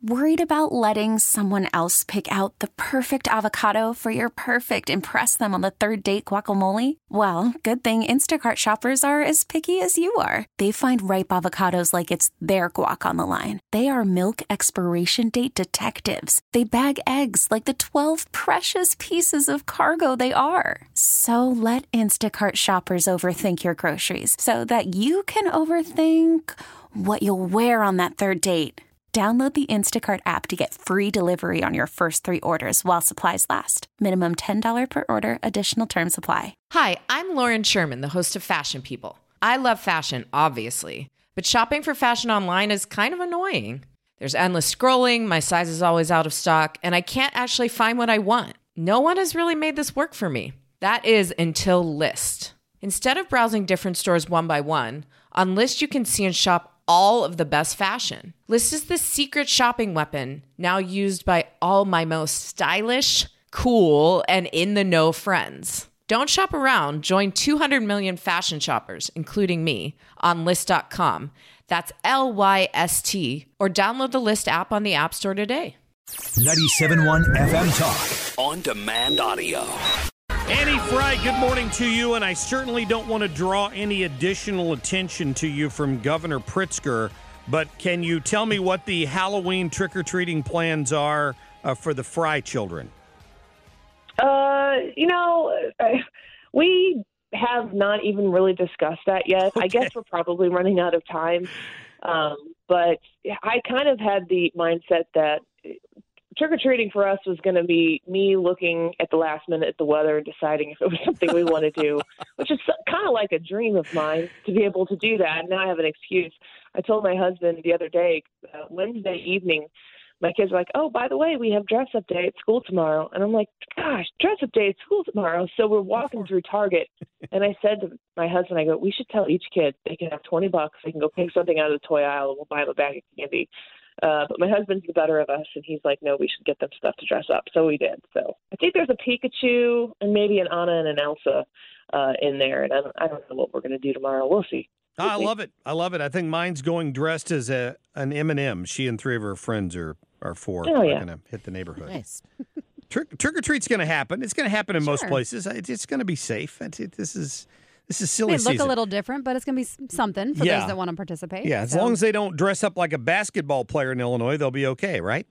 Worried about letting someone else pick out the perfect avocado for your perfect impress them on the third date guacamole? Well, good thing Instacart shoppers are as picky as you are. They find ripe avocados like it's their guac on the line. They are milk expiration date detectives. They bag eggs like the 12 precious pieces of cargo they are. So let Instacart shoppers overthink your groceries so that you can overthink what you'll wear on that third date. Download the Instacart app to get free delivery on your first 3 orders while supplies last. Minimum $10 per order. Additional terms apply. Hi, I'm Lauren Sherman, the host of Fashion People. I love fashion, obviously, but shopping for fashion online is kind of annoying. There's endless scrolling, my size is always out of stock, and I can't actually find what I want. No one has really made this work for me. That is until Lyst. Instead of browsing different stores one by one, on Lyst you can see and shop all of the best fashion. Lyst is the secret shopping weapon now used by all my most stylish, cool, and in-the-know friends. Don't shop around. Join 200 million fashion shoppers, including me, on Lyst.com. That's Lyst, or download the Lyst app on the App Store today. 97.1 FM Talk. On demand audio. Annie Fry, good morning to you, and I certainly don't want to draw any additional attention to you from Governor Pritzker, but can you tell me what the Halloween trick-or-treating plans are for the Fry children? We have not even really discussed that yet. Okay. I guess we're probably running out of time, but I kind of had the mindset that trick-or-treating for us was going to be me looking at the last minute at the weather and deciding if it was something we want to do, which is kind of like a dream of mine to be able to do that. Now I have an excuse. I told my husband the other day, Wednesday evening, my kids were like, oh, by the way, we have dress-up day at school tomorrow. And I'm like, gosh, dress-up day at school tomorrow. So we're walking through Target, and I said to my husband, I go, we should tell each kid they can have $20. They can go pick something out of the toy aisle, and we'll buy them a bag of candy. But my husband's the better of us, and he's like, no, we should get them stuff to dress up. So we did. So I think there's a Pikachu and maybe an Anna and an Elsa in there, and I don't know what we're going to do tomorrow. We'll see. I love it. I think mine's going dressed as an M&M. She and 3 of her friends are 4. Oh, yeah. Going to hit the neighborhood. Nice. Trick-or-treat's going to happen. It's going to happen in most places. It's going to be safe. This is silly It may look season. a little different, but it's going to be something for those that want to participate. Yeah, as long as they don't dress up like a basketball player in Illinois, they'll be okay, right?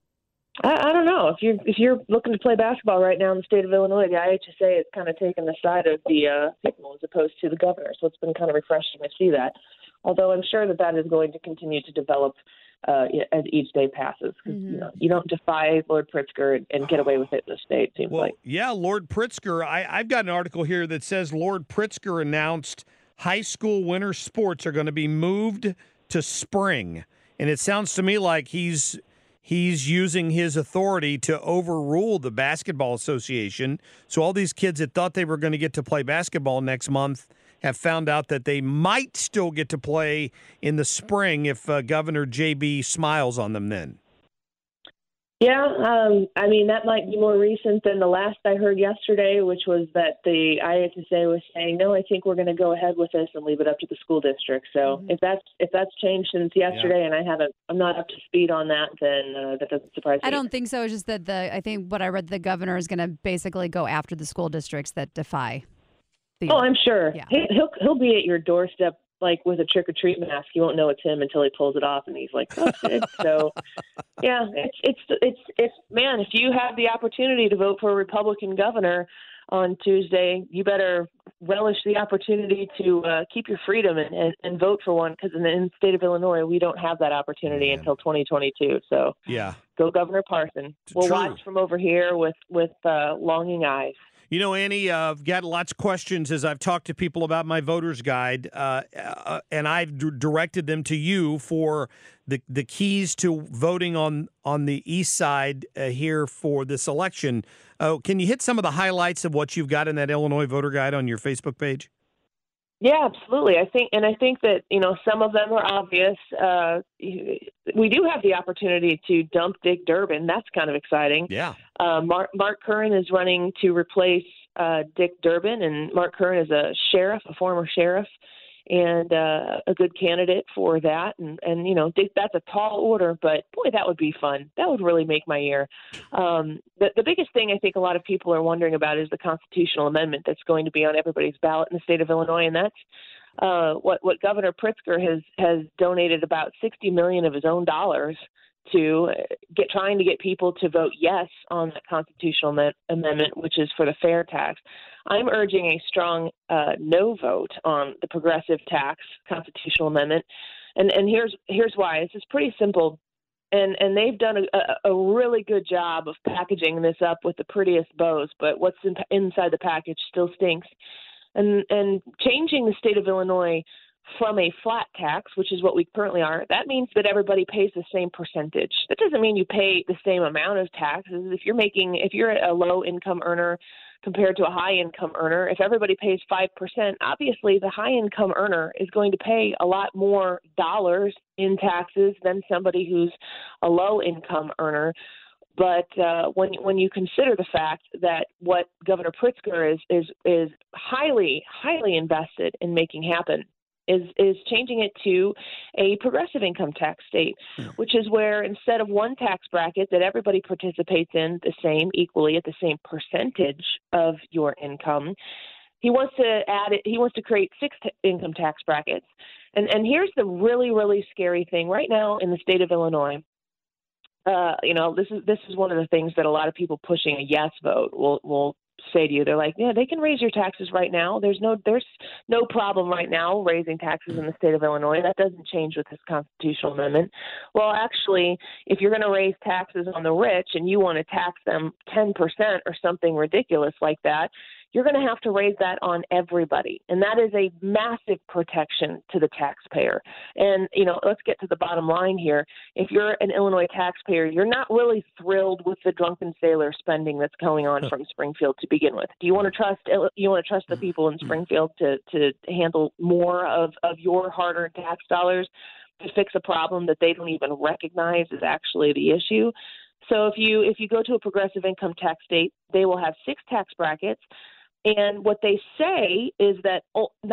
I don't know. If you're looking to play basketball right now in the state of Illinois, the IHSA has kind of taken the side of the signal as opposed to the governor. So it's been kind of refreshing to see that. Although I'm sure that is going to continue to develop as each day passes. Mm-hmm. You don't defy Lord Pritzker and get away with it in the state, seems like. Yeah, Lord Pritzker. I've got an article here that says Lord Pritzker announced high school winter sports are going to be moved to spring. And it sounds to me like he's using his authority to overrule the Basketball Association. So all these kids that thought they were going to get to play basketball next month have found out that they might still get to play in the spring if Governor J.B. smiles on them then. Yeah, that might be more recent than the last I heard yesterday, which was that the IHSA was saying, no, I think we're going to go ahead with this and leave it up to the school district. So if that's changed since yesterday, and I'm not up to speed on that, then that doesn't surprise me. I don't think so. It's just that I think what I read, the governor is going to basically go after the school districts that defy. I'm sure. Yeah. He'll be at your doorstep like with a trick-or-treat mask. You won't know it's him until he pulls it off, and he's like, "That's it." So, yeah, it's man. If you have the opportunity to vote for a Republican governor on Tuesday, you better relish the opportunity to keep your freedom and vote for one, because in the state of Illinois, we don't have that opportunity until 2022. So, yeah, go Governor Parson. We'll watch from over here with longing eyes. You know, Annie, I've got lots of questions as I've talked to people about my voter's guide, and I've directed them to you for the keys to voting on the east side here for this election. Can you hit some of the highlights of what you've got in that Illinois voter guide on your Facebook page? Yeah, absolutely. I think that, some of them are obvious. We do have the opportunity to dump Dick Durbin. That's kind of exciting. Yeah. Mark Curran is running to replace Dick Durbin, and Mark Curran is a former sheriff and a good candidate for that. And that's a tall order, but boy, that would be fun. That would really make my year. The biggest thing I think a lot of people are wondering about is the constitutional amendment that's going to be on everybody's ballot in the state of Illinois, and that's what Governor Pritzker has donated about $60 million of his own dollars to trying to get people to vote yes on that constitutional amendment, which is for the fair tax. I'm urging a strong no vote on the progressive tax constitutional amendment, and here's why. This is pretty simple, and they've done a really good job of packaging this up with the prettiest bows, but what's inside the package still stinks. And changing the state of Illinois from a flat tax, which is what we currently are, that means that everybody pays the same percentage. That doesn't mean you pay the same amount of taxes. If you're a low income earner compared to a high income earner, if everybody pays 5%, obviously the high income earner is going to pay a lot more dollars in taxes than somebody who's a low income earner. But when you consider the fact that what Governor Pritzker is highly, highly invested in making happen is changing it to a progressive income tax state, which is where instead of one tax bracket that everybody participates in equally at the same percentage of your income, he wants to create 6 income tax brackets. And here's the really, really scary thing right now in the state of Illinois. This is one of the things that a lot of people pushing a yes vote will say to you. They're like, yeah, they can raise your taxes right now. There's no problem right now raising taxes in the state of Illinois. That doesn't change with this constitutional amendment. Well, actually, if you're going to raise taxes on the rich and you want to tax them 10% or something ridiculous like that, you're going to have to raise that on everybody. And that is a massive protection to the taxpayer. And, let's get to the bottom line here. If you're an Illinois taxpayer, you're not really thrilled with the drunken sailor spending that's going on from Springfield to begin with. Do you want to trust the people in Springfield to handle more of your hard-earned tax dollars to fix a problem that they don't even recognize is actually the issue? So if you go to a progressive income tax state, they will have 6 tax brackets. And what they say is that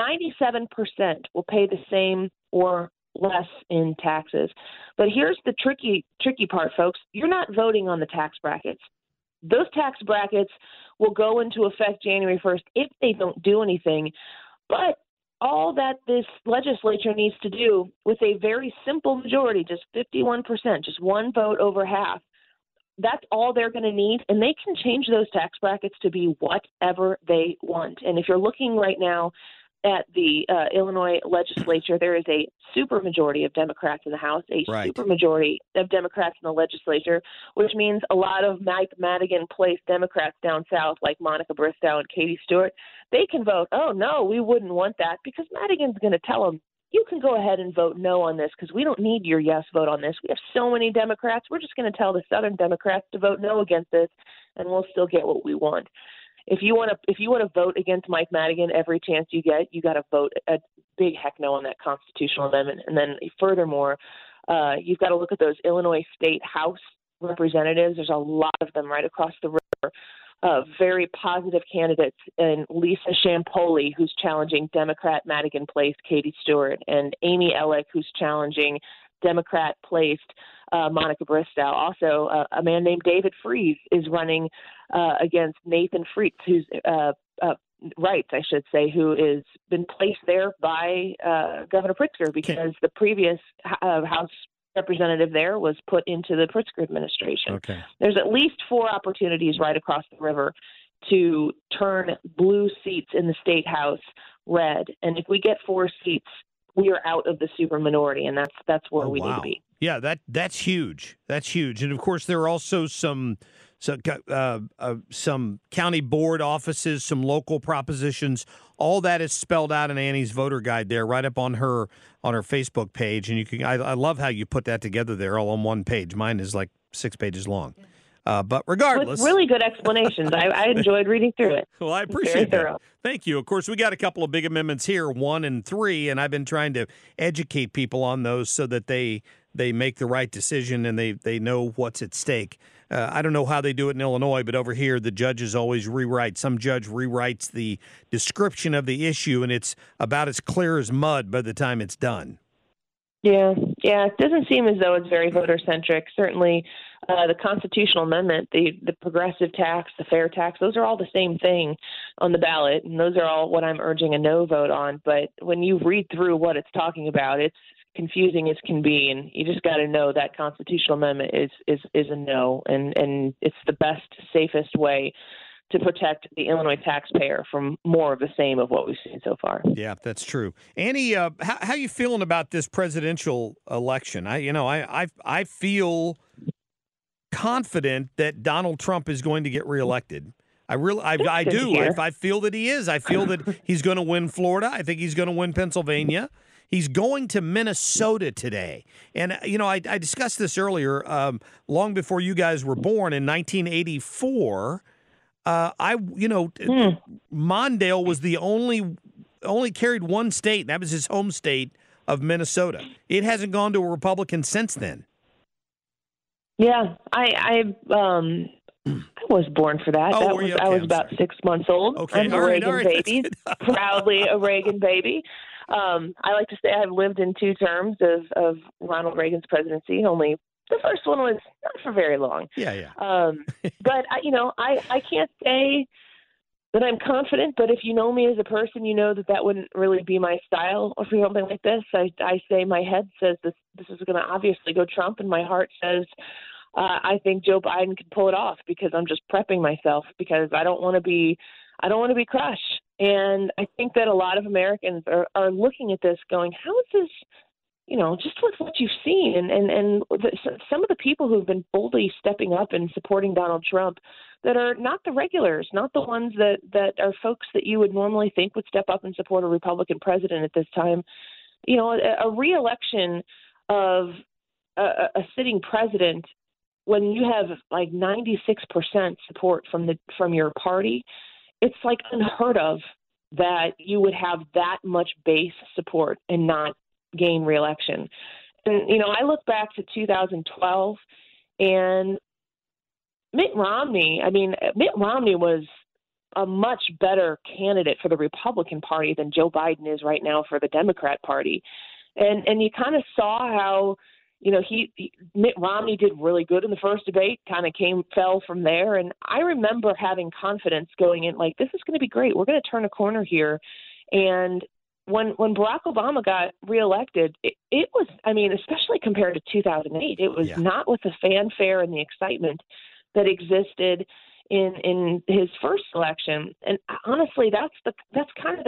97% will pay the same or less in taxes. But here's the tricky part, folks. You're not voting on the tax brackets. Those tax brackets will go into effect January 1st if they don't do anything. But all that this legislature needs to do with a very simple majority, just 51%, just one vote over half, that's all they're going to need, and they can change those tax brackets to be whatever they want. And if you're looking right now at the Illinois legislature, there is a supermajority of Democrats in the House, a supermajority of Democrats in the legislature, which means a lot of Mike Madigan Place Democrats down south, like Monica Bristow and Katie Stewart, they can vote, oh, no, we wouldn't want that, because Madigan's going to tell them, you can go ahead and vote no on this because we don't need your yes vote on this. We have so many Democrats. We're just going to tell the Southern Democrats to vote no against this, and we'll still get what we want. If you want to vote against Mike Madigan every chance you get, you got to vote a big heck no on that constitutional amendment. And then furthermore, you've got to look at those Illinois State House representatives. There's a lot of them right across the river. Very positive candidates, and Lisa Shampoli, who's challenging Democrat Madigan Place Katie Stewart, and Amy Ellick, who's challenging Democrat-placed Monica Bristow. Also, a man named David Freese is running against Nathan Freitz, who's who has been placed there by Governor Pritzker because the previous House representative there was put into the Pritzker administration. Okay. There's at least 4 opportunities right across the river to turn blue seats in the state house red. And if we get 4 seats, we are out of the super minority, and that's where we need to be. Yeah, that's huge. That's huge. And of course, there are also some county board offices, some local propositions. All that is spelled out in Annie's voter guide there, right up on her Facebook page. And you can. I love how you put that together there, all on one page. Mine is like 6 pages long. But regardless, with really good explanations. I enjoyed reading through it. Well, I appreciate that. Thank you. Of course, we got a couple of big amendments here, 1 and 3, and I've been trying to educate people on those so that they they make the right decision and they know what's at stake. I don't know how they do it in Illinois, but over here the judges always rewrite. Some judge rewrites the description of the issue, and it's about as clear as mud by the time it's done. Yeah. It doesn't seem as though it's very voter-centric. Certainly the constitutional amendment, the progressive tax, the fair tax, those are all the same thing on the ballot, and those are all what I'm urging a no vote on. But when you read through what it's talking about, it's confusing as can be, and you just got to know that constitutional amendment is a no, and it's the best, safest way to protect the Illinois taxpayer from more of the same of what we've seen so far. Yeah, that's true. Annie, how you feeling about this presidential election? I feel confident that Donald Trump is going to get reelected. I do. I feel that he is. I feel that he's going to win Florida. I think he's going to win Pennsylvania. He's going to Minnesota today. And, I discussed this earlier, long before you guys were born in 1984. Mondale was the only carried one state. That was his home state of Minnesota. It hasn't gone to a Republican since then. Yeah, I was born for that. I was about 6 months old. Okay, I'm a Reagan baby, proudly a Reagan baby. I like to say I've lived in two terms of Ronald Reagan's presidency. Only the first one was not for very long. Yeah. But I can't say that I'm confident. But if you know me as a person, you know that wouldn't really be my style or for something like this. I say my head says this is going to obviously go Trump, and my heart says I think Joe Biden can pull it off, because I'm just prepping myself, because I don't want to be crushed. And I think that a lot of Americans are looking at this going, how is this, just with what you've seen and some of the people who've been boldly stepping up and supporting Donald Trump that are not the regulars, not the ones that are folks that you would normally think would step up and support a Republican president at this time. A re-election of a sitting president, when you have like 96% support from your party, it's like unheard of that you would have that much base support and not gain re-election. And, I look back to 2012 and Mitt Romney was a much better candidate for the Republican Party than Joe Biden is right now for the Democrat Party. And you kind of saw how, Mitt Romney did really good in the first debate, kind of fell from there. And I remember having confidence going in, like, this is going to be great. We're going to turn a corner here. And when Barack Obama got reelected, it was, especially compared to 2008, it was not with the fanfare and the excitement that existed in his first election. And honestly, that's kind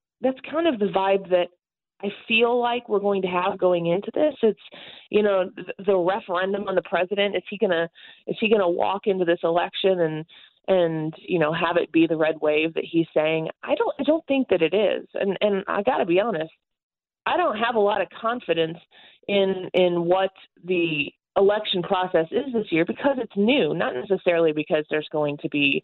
of the vibe that I feel like we're going to have going into this. It's, the referendum on the president. Is he gonna walk into this election and have it be the red wave that he's saying? I don't think that it is. And I got to be honest, I don't have a lot of confidence in what the election process is this year, because it's new, not necessarily because there's going to be,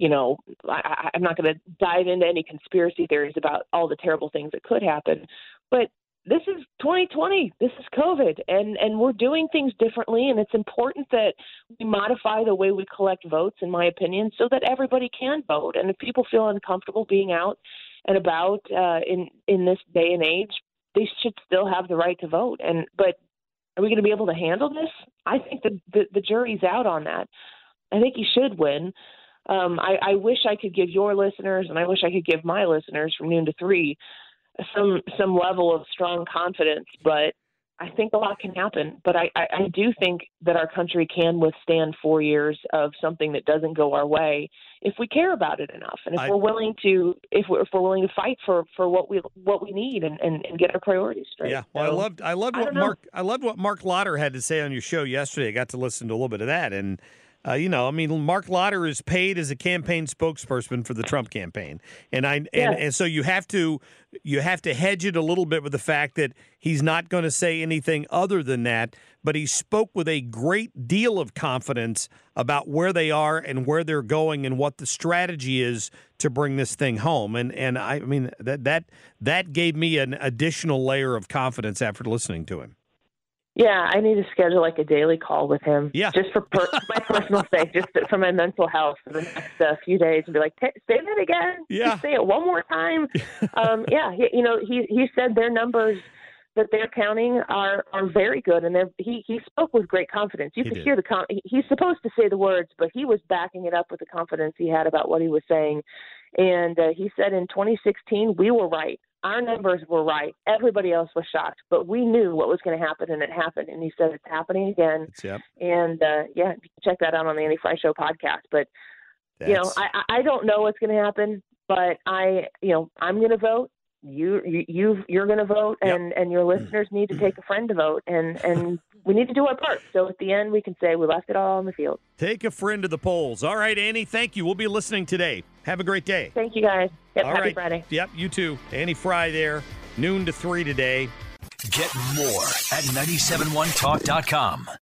I'm not going to dive into any conspiracy theories about all the terrible things that could happen, but this is 2020. This is COVID, and we're doing things differently, and it's important that we modify the way we collect votes, in my opinion, so that everybody can vote. And if people feel uncomfortable being out and about in this day and age, they should still have the right to vote. But are we going to be able to handle this? I think the jury's out on that. I think he should win. I wish I could give your listeners, and I wish I could give my listeners from noon to 3 some level of strong confidence, but I think a lot can happen. But I do think that our country can withstand 4 years of something that doesn't go our way if we care about it enough, and if we're willing to fight for what we need and get our priorities straight. Yeah, well, I loved what Mark Lotter had to say on your show yesterday. I got to listen to a little bit of that, and Mark Lotter is paid as a campaign spokesperson for the Trump campaign, and so you have to hedge it a little bit with the fact that he's not going to say anything other than that. But he spoke with a great deal of confidence about where they are and where they're going and what the strategy is to bring this thing home. And I mean that gave me an additional layer of confidence after listening to him. Yeah, I need to schedule like a daily call with him. Yeah. Just for my personal sake, just for my mental health for the next few days, and be like, say that again. Yeah. Just say it one more time. He said their numbers that they're counting are very good, and he spoke with great confidence. You could hear he's supposed to say the words, but he was backing it up with the confidence he had about what he was saying. And he said in 2016, we were right. Our numbers were right. Everybody else was shocked, but we knew what was going to happen, and it happened. And he said it's happening again. Yep. And check that out on the Annie Fry Show podcast. But I don't know what's going to happen, but I'm going to vote. You're going to vote, and your listeners need to take a friend to vote, and we need to do our part. So at the end, we can say we left it all on the field. Take a friend to the polls. All right, Annie, thank you. We'll be listening today. Have a great day. Thank you, guys. Yep, all happy right. Friday. Yep, you too. Annie Fry there, noon to 3 today. Get more at 971talk.com.